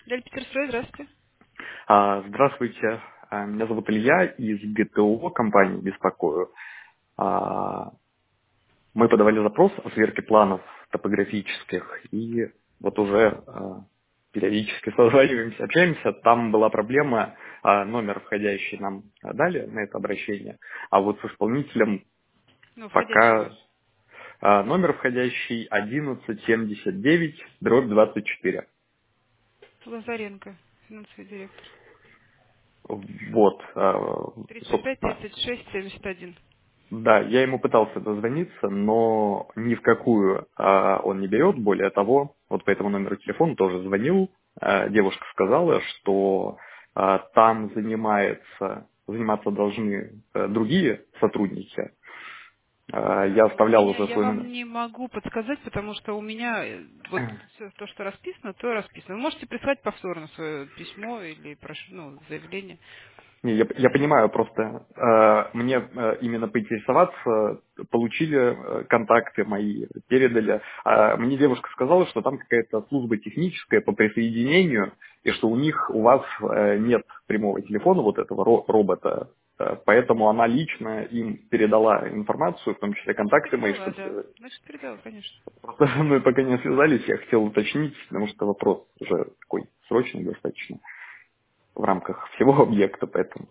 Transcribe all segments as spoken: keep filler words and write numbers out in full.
Даль Петерстрой, здравствуйте. А, Здравствуйте, А, меня зовут Илья, из ГТО компании беспокою. А, Мы подавали запрос о сверке планов топографических и вот уже а, периодически созваниваемся, общаемся. Там была проблема, а, номер входящий нам дали на это обращение, а вот с исполнителем Ну, входящий ваш. пока а, номер входящий одиннадцать семьдесят девять дробь двадцать четыре. Лазаренко, финансовый директор. Вот, а, триста пять собственно, тридцать шесть семьдесят один. да, я ему пытался дозвониться, но ни в какую а, он не берет. Более того, вот по этому номеру телефона тоже звонил. А, девушка сказала, что а, там занимается, заниматься должны а, другие сотрудники. А, я У оставлял меня уже я свой вам номер. не могу подсказать, потому что у меня э, вот все то, что расписано, то расписано. Вы можете прислать повторно свое письмо или прошу, ну, заявление. Не, я, я понимаю, просто э, мне э, именно поинтересоваться, получили э, контакты мои, передали. А мне девушка сказала, что там какая-то служба техническая по присоединению, и что у них, у вас э, нет прямого телефона вот этого ро- робота, Э, поэтому она лично им передала информацию, в том числе Ну, контакты мои, передала, чтобы да. связать. Значит, передала, конечно. Просто со мной пока не связались, я хотел уточнить, потому что вопрос уже такой срочный достаточно в рамках всего объекта, поэтому.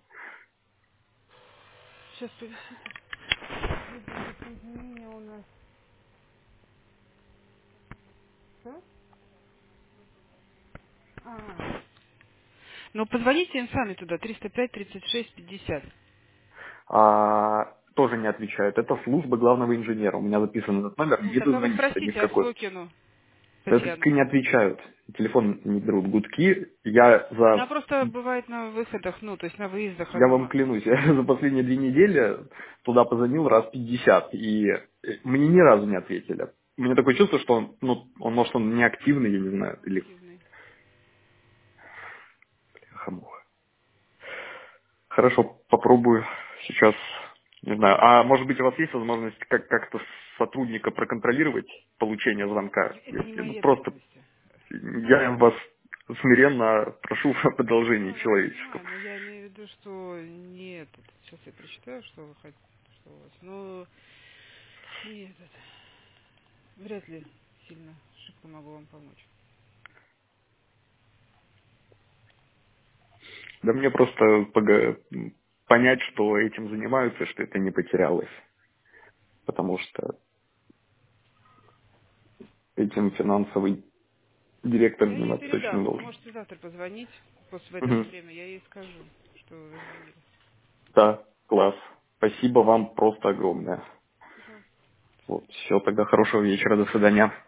Сейчас принесите. Соединение у нас. Что? А. Ну, позвоните им сами туда, триста пять тридцать шесть пятьдесят. А, тоже не отвечают. Это служба главного инженера. У меня записан этот номер, Ну, не тогда вы дозвониться ни в спросите какой. Осокину Да так и Татьяну. не отвечают. Телефон не берут гудки. Я Она за... просто бывает на выходах, ну, то есть на выездах Я она вам ма- клянусь, я за последние две недели туда позвонил раз пятьдесят, и э, мне ни разу не ответили. У меня такое чувство, что он, ну, он, может, он неактивный, я не знаю, или активный. хамуха. Хорошо, попробую сейчас, не знаю. А может быть, у вас есть возможность как- как-то сотрудника проконтролировать получение звонка? Это не Если, ну, мои просто обязанности. я вас смиренно прошу о продолжении Ну, я человеческого. понимаю, но я имею в виду, что нет. Сейчас я прочитаю, что вы хотите, что у вас. Но не этот. Вряд ли сильно шибко могу вам помочь. Да мне просто пога- понять, что этим занимаются, что это не потерялось. Потому что этим финансовый директор Я ей заниматься точно не передам. Вы должен. можете завтра позвонить после в это же Мгм. время. Я ей скажу, что вы звонили. Да, класс. Спасибо вам просто огромное. Пожалуйста. Вот, все, тогда хорошего вечера, до свидания.